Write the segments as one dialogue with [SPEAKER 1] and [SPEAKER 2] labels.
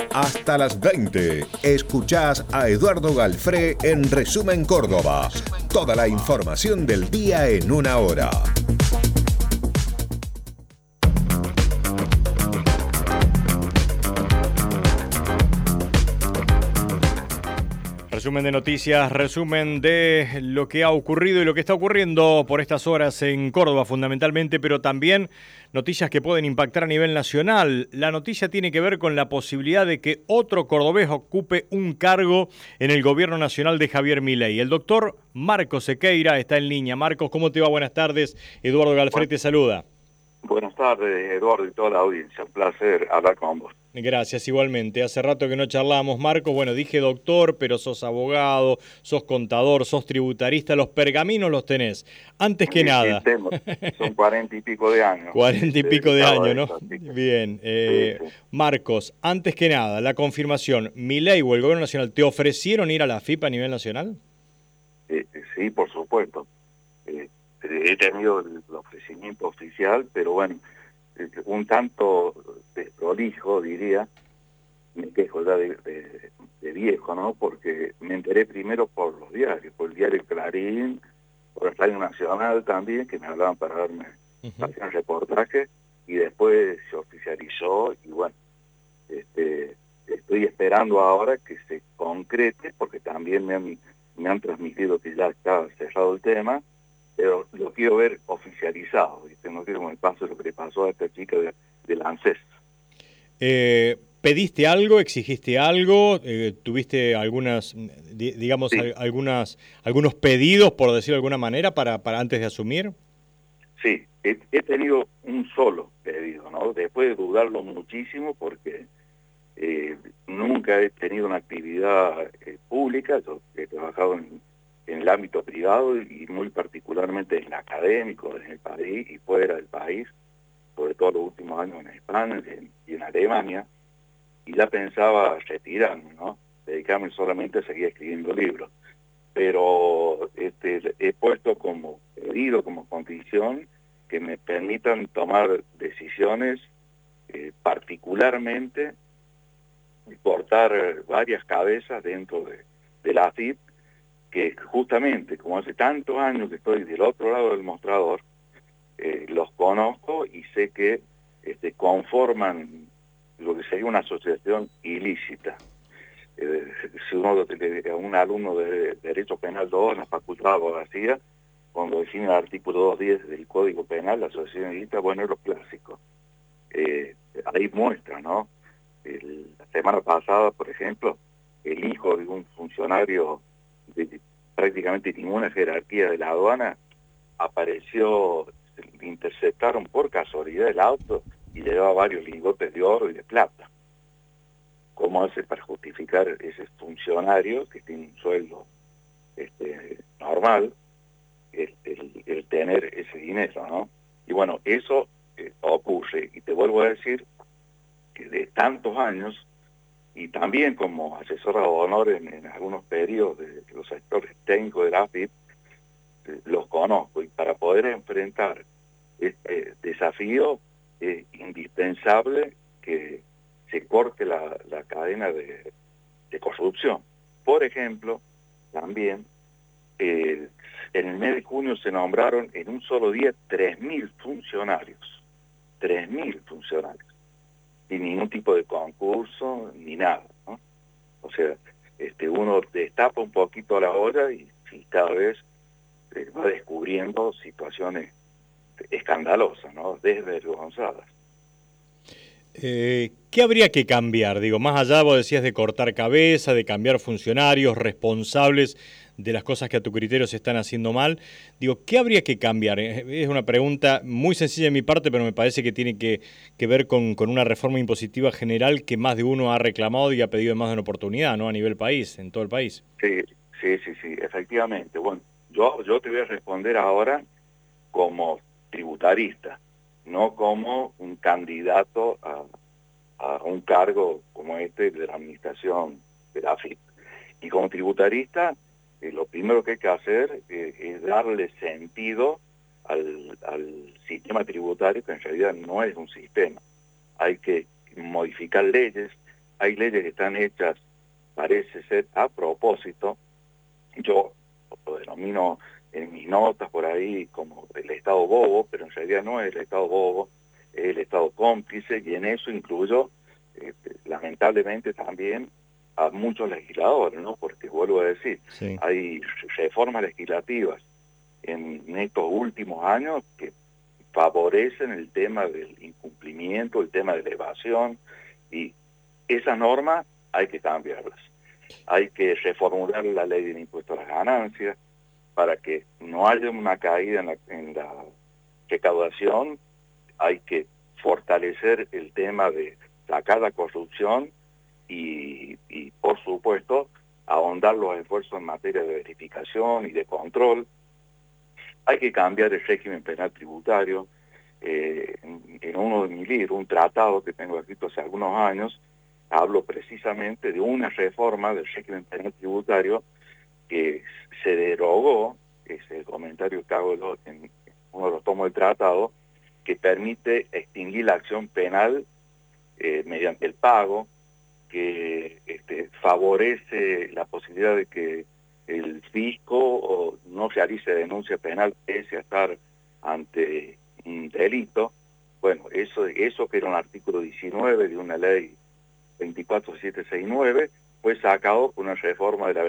[SPEAKER 1] Hasta las 20. Escuchás a Eduardo Galfré en Resumen Córdoba. Toda la información del día en una hora.
[SPEAKER 2] Resumen de noticias, resumen de lo que ha ocurrido y lo que está ocurriendo por estas horas en Córdoba fundamentalmente, pero también noticias que pueden impactar a nivel nacional. La noticia tiene que ver con la posibilidad de que otro cordobés ocupe un cargo en el gobierno nacional de Javier Milei. El doctor Marcos Sequeira está en línea. Marcos, ¿cómo te va? Buenas tardes. Eduardo Galfré te saluda.
[SPEAKER 3] Buenas tardes, Eduardo, y toda la audiencia. Un placer hablar con vos.
[SPEAKER 2] Gracias, igualmente. Hace rato que no charlábamos, Marcos. Bueno, dije doctor, pero sos abogado, sos contador, sos tributarista. Los pergaminos los tenés. Antes que nada.
[SPEAKER 3] Son 40 y pico de años.
[SPEAKER 2] 40 y pico de años, ¿no?
[SPEAKER 3] Eso,
[SPEAKER 2] Bien.
[SPEAKER 3] sí.
[SPEAKER 2] Marcos, antes que nada, la confirmación. ¿Milei o el Gobierno Nacional te ofrecieron ir a la AFIP a nivel nacional?
[SPEAKER 3] Sí, por supuesto. He tenido el ofrecimiento oficial, pero bueno, un tanto desprolijo, diría. Me quejo ya de viejo, ¿no? Porque me enteré primero por los diarios, por el diario Clarín, por el Radio Nacional también, que me hablaban para darme hacer un reportaje, y después se oficializó, y bueno, estoy esperando ahora que se concrete, porque también me han transmitido que ya está cerrado el tema, pero lo quiero ver oficializado, ¿viste? No quiero que me pase lo que le pasó a esta chica del ANSES.
[SPEAKER 2] ¿Pediste algo? ¿Exigiste algo? ¿Tuviste algunas, digamos,
[SPEAKER 3] Sí.
[SPEAKER 2] algunos pedidos, por decirlo de alguna manera, para antes de asumir?
[SPEAKER 3] Sí, he tenido un solo pedido, ¿no? Después de dudarlo muchísimo, porque nunca he tenido una actividad pública. Yo he trabajado en el ámbito privado y muy particularmente en el académico, en el país y fuera del país, sobre todo los últimos años en España y en Alemania, y ya pensaba retirarme, ¿no? Dedicarme solamente a seguir escribiendo libros. Pero he puesto como pedido, como condición, que me permitan tomar decisiones, particularmente cortar varias cabezas dentro de la AFIP, que justamente, como hace tantos años que estoy del otro lado del mostrador, los conozco y sé que conforman lo que sería una asociación ilícita. Si un alumno de Derecho Penal 2 en la Facultad de Abogacía, cuando define el artículo 210 del Código Penal, la asociación ilícita, bueno, es lo clásico. Ahí muestra, ¿no? La semana pasada, por ejemplo, el hijo de un funcionario de prácticamente ninguna jerarquía de la aduana apareció, le interceptaron por casualidad el auto y llevaba varios lingotes de oro y de plata. ¿Cómo hace para justificar ese funcionario que tiene un sueldo normal el tener ese dinero, ¿no? Y bueno, eso ocurre, y te vuelvo a decir que de tantos años, y también como asesora de honor en algunos periodos de los sectores técnicos de la AFIP, los conozco, y para poder enfrentar este desafío es indispensable que se corte la cadena de corrupción. Por ejemplo, también en el mes de junio se nombraron en un solo día 3.000 funcionarios, 3.000 funcionarios, sin ningún tipo de concurso ni nada, ¿no? O sea, uno destapa un poquito la olla y cada vez va descubriendo situaciones escandalosas, ¿no? Desvergonzadas.
[SPEAKER 2] ¿Qué habría que cambiar? Digo, más allá, vos decías, de cortar cabeza, de cambiar funcionarios responsables de las cosas que a tu criterio se están haciendo mal. Digo, ¿qué habría que cambiar? Es una pregunta muy sencilla de mi parte, pero me parece que tiene que ver con una reforma impositiva general que más de uno ha reclamado y ha pedido más de una oportunidad, ¿no? A nivel país, en todo el país.
[SPEAKER 3] Sí, efectivamente. Bueno, yo te voy a responder ahora como tributarista, no como un candidato a un cargo como de la administración de la AFIP. Y como tributarista, lo primero que hay que hacer es darle sentido al sistema tributario, que en realidad no es un sistema. Hay que modificar leyes, hay leyes que están hechas, parece ser, a propósito. Yo lo denomino en mis notas por ahí como el Estado bobo, pero en realidad no es el Estado bobo, es el Estado cómplice, y en eso incluyo, lamentablemente también, a muchos legisladores, ¿no? Porque vuelvo a decir,
[SPEAKER 2] Sí.
[SPEAKER 3] hay reformas legislativas en estos últimos años que favorecen el tema del incumplimiento, el tema de la evasión, y esas normas hay que cambiarlas. Hay que reformular la ley del impuesto a las ganancias para que no haya una caída en la recaudación. Hay que fortalecer el tema de sacar la corrupción y por supuesto, ahondar los esfuerzos en materia de verificación y de control. Hay que cambiar el régimen penal tributario. En uno de mis libros, un tratado que tengo escrito hace algunos años, hablo precisamente de una reforma del régimen penal tributario que se derogó, es el comentario que hago en uno de los tomos del tratado, que permite extinguir la acción penal mediante el pago, que favorece la posibilidad de que el fisco no realice denuncia penal pese a estar ante un delito. Bueno, eso que era un artículo 19 de una ley 24769, fue sacado por una reforma de la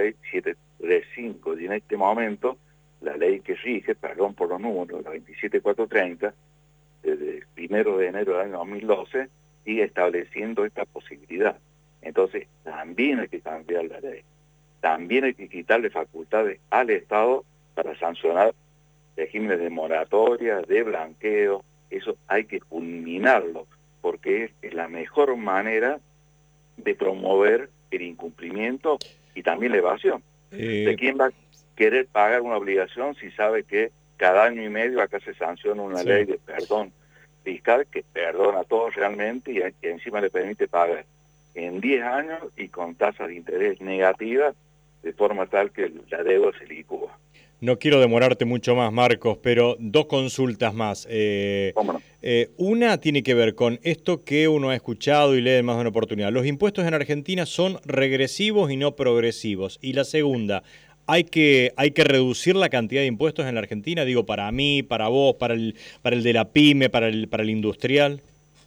[SPEAKER 3] 26735, y en este momento la ley que rige, perdón por los números, la 27430, desde el 1 de enero del año 2012, sigue estableciendo esta posibilidad. Entonces, también hay que cambiar la ley. También hay que quitarle facultades al Estado para sancionar regímenes de moratoria, de blanqueo. Eso hay que culminarlo, porque es la mejor manera de promover el incumplimiento y también la evasión. ¿De quién va a querer pagar una obligación si sabe que cada año y medio acá se sanciona una ley de perdón fiscal que perdona a todos realmente y que encima le permite pagar en 10 años y con tasas de interés negativas, de forma tal que la deuda se licúa?
[SPEAKER 2] No quiero demorarte mucho más, Marcos, pero dos consultas más.
[SPEAKER 3] ¿Cómo no?
[SPEAKER 2] Una tiene que ver con esto que uno ha escuchado y lee en más de una oportunidad. Los impuestos en Argentina son regresivos y no progresivos. Y la segunda, ¿hay que reducir la cantidad de impuestos en la Argentina? Digo, para mí, para vos, para el de la pyme, para el industrial.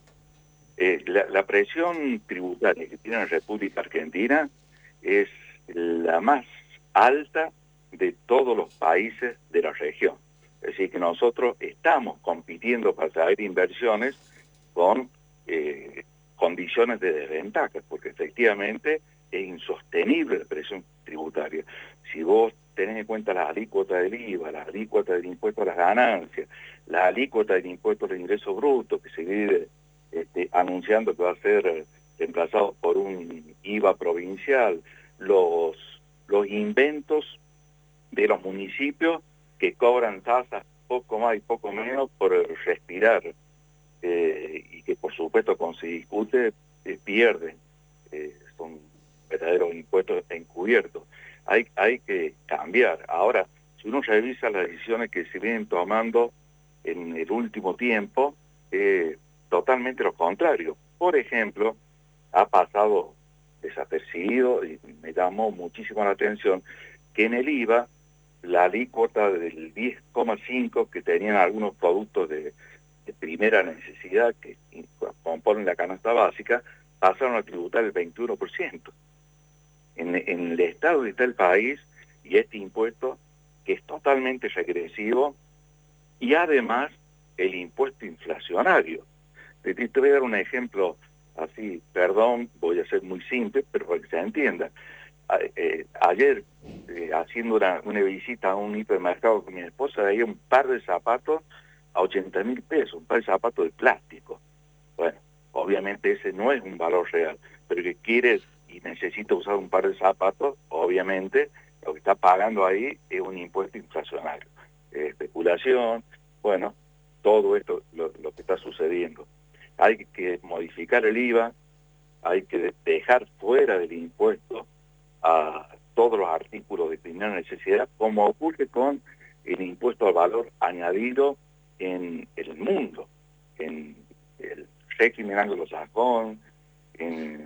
[SPEAKER 3] La presión tributaria que tiene la República Argentina es la más alta de todos los países de la región. Es decir, que nosotros estamos compitiendo para traer inversiones con condiciones de desventaja, porque efectivamente es insostenible la presión tributaria. Si vos tenés en cuenta las alícuotas del IVA, las alícuotas del impuesto a las ganancias, las alícuotas del impuesto al ingreso bruto, que se vive anunciando que va a ser reemplazado por un IVA provincial, los inventos de los municipios que cobran tasas poco más y poco menos por respirar, y que por supuesto cuando se discute pierden, son verdaderos impuestos encubiertos. Hay que cambiar. Ahora, si uno revisa las decisiones que se vienen tomando en el último tiempo, totalmente lo contrario. Por ejemplo, ha pasado desapercibido y me llamó muchísimo la atención que en el IVA la alícuota del 10,5 que tenían algunos productos de primera necesidad que componen la canasta básica, pasaron a tributar el 21%. En el estado que está el país, y este impuesto que es totalmente regresivo, y además el impuesto inflacionario. Te voy a dar un ejemplo así, perdón, voy a ser muy simple, pero para que se entienda. Ayer, haciendo una visita a un hipermercado con mi esposa, veía un par de zapatos a 80.000 pesos, un par de zapatos de plástico. Bueno, obviamente ese no es un valor real, pero que quiere y necesita usar un par de zapatos, obviamente lo que está pagando ahí es un impuesto inflacionario. Especulación, bueno, todo esto lo que está sucediendo. Hay que modificar el IVA, hay que dejar fuera del impuesto a todos los artículos de primera necesidad, como ocurre con el impuesto al valor añadido en el mundo, en el régimen anglosajón, en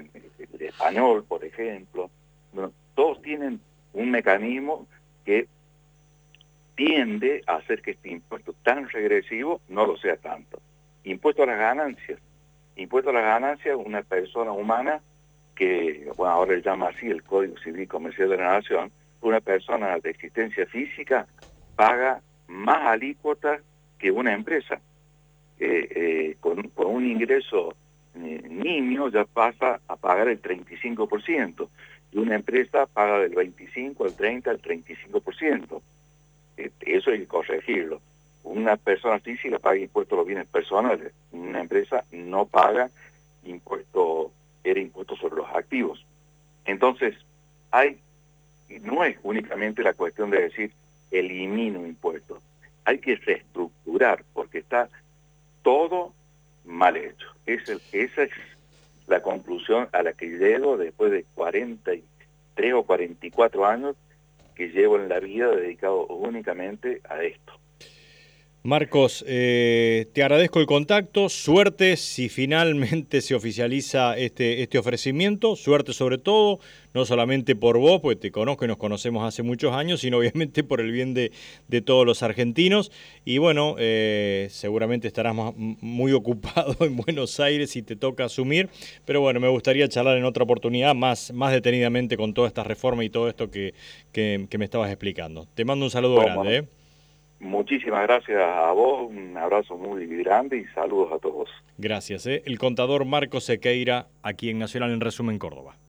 [SPEAKER 3] el español, por ejemplo. Bueno, todos tienen un mecanismo que tiende a hacer que este impuesto tan regresivo no lo sea tanto. Impuesto a las ganancias. Impuesto a las ganancias, una persona humana que, bueno, ahora le llama así el Código Civil y Comercial de la Nación, una persona de existencia física paga más alícuotas que una empresa. Con un ingreso niño ya pasa a pagar el 35%, y una empresa paga del 25 al 30 al 35%. Eso hay que corregirlo. Una persona física paga impuestos a los bienes personales, una empresa no paga impuestos sobre los activos. Entonces, no es únicamente la cuestión de decir elimino impuestos, hay que reestructurar porque está todo mal hecho. Esa es la conclusión a la que llego después de 43 o 44 años que llevo en la vida dedicado únicamente a esto.
[SPEAKER 2] Marcos, te agradezco el contacto, suerte si finalmente se oficializa este ofrecimiento, suerte sobre todo, no solamente por vos, porque te conozco y nos conocemos hace muchos años, sino obviamente por el bien de todos los argentinos. Y bueno, seguramente estarás muy ocupado en Buenos Aires si te toca asumir, pero bueno, me gustaría charlar en otra oportunidad más detenidamente con toda esta reforma y todo esto que me estabas explicando. Te mando un saludo grande, ¿eh?
[SPEAKER 3] Muchísimas gracias a vos, un abrazo muy grande y saludos a todos.
[SPEAKER 2] Gracias. El contador Marcos Sequeira, aquí en Nacional en Resumen Córdoba.